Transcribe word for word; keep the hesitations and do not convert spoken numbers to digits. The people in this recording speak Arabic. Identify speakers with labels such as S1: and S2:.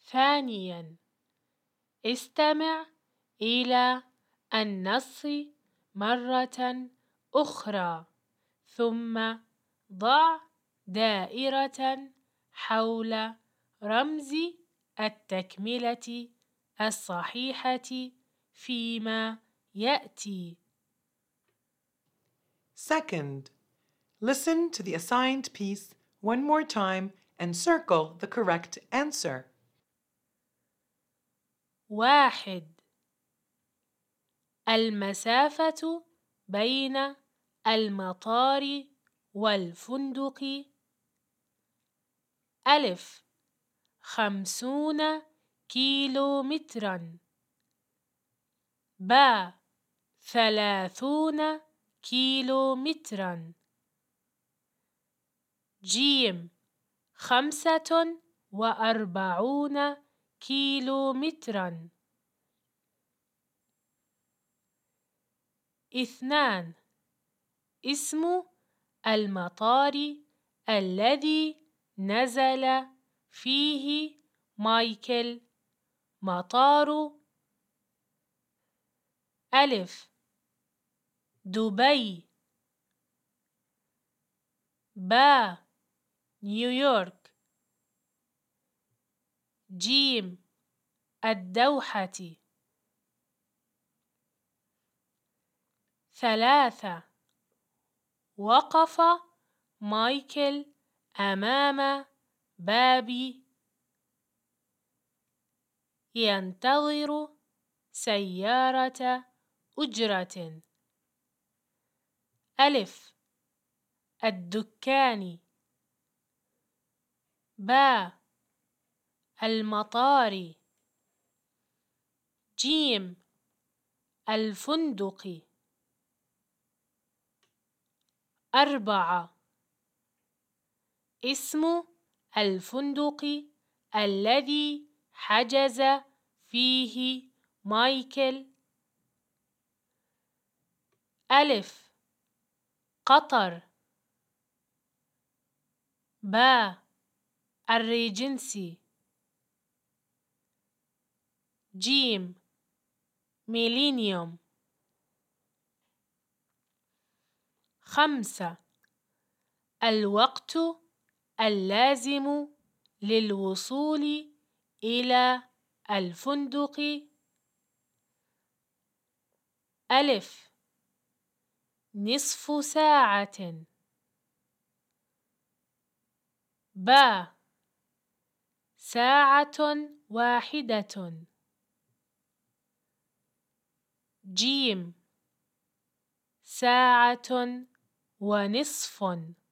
S1: ثانياً، استمع إلى النص مرة أخرى، ثم ضع دائرة حول رمز التكملة الصحيحة فيما يأتي.
S2: Second, listen to the assigned piece one more time and circle the correct answer.
S1: واحد. المسافة بين المطار والفندق ألف خمسون كيلومتراً. ب ثلاثون كيلومتراً. جيم خمسة وأربعون كيلومتراً. اثنان. اسم المطار الذي نزل فيه مايكل. مطار ألف دبي. با نيويورك. جيم الدوحة. ثلاثة. وقف مايكل أمام باب ينتظر سيارة أجرة. ألف الدكان. با المطار. جيم الفندق. أربعة. اسم الفندق الذي حجز فيه مايكل. ألف قطر. با الريجنسي. جيم ميلينيوم. خمسة. الوقت اللازم للوصول إلى الفندق. ألف نصف ساعة. با ساعة واحدة. جيم ساعة ونصف.